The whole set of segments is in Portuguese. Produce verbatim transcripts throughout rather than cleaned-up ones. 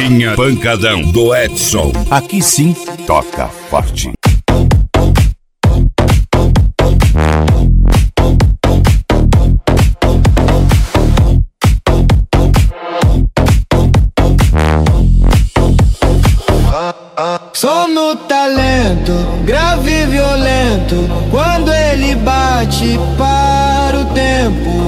Linha Pancadão do Edson. Aqui sim toca forte. Som no talento, grave e violento. Quando ele bate, para o tempo.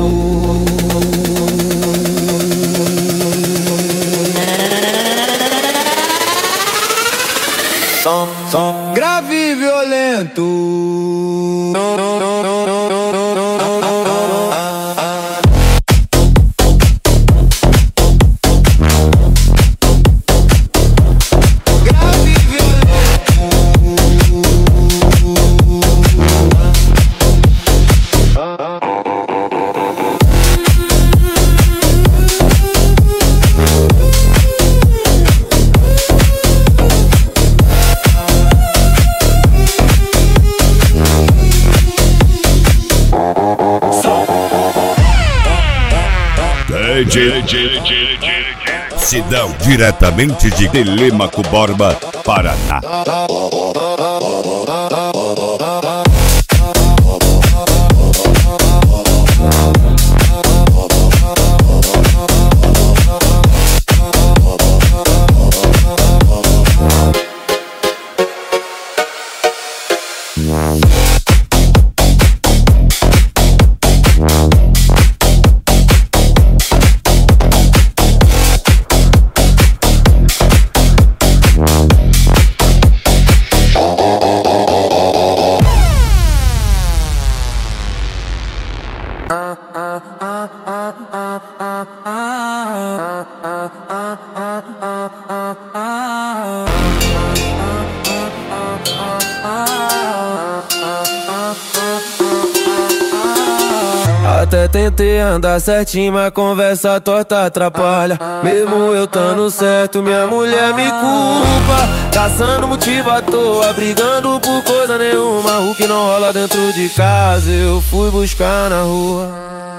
Som, som, grave e violento. Sidão, diretamente de Telêmaco Borba, Paraná. Até tentei andar certinho, mas conversa torta atrapalha. Mesmo eu tando certo, minha mulher me culpa. Caçando motivo à toa, brigando por coisa nenhuma. O que não rola dentro de casa, eu fui buscar na rua.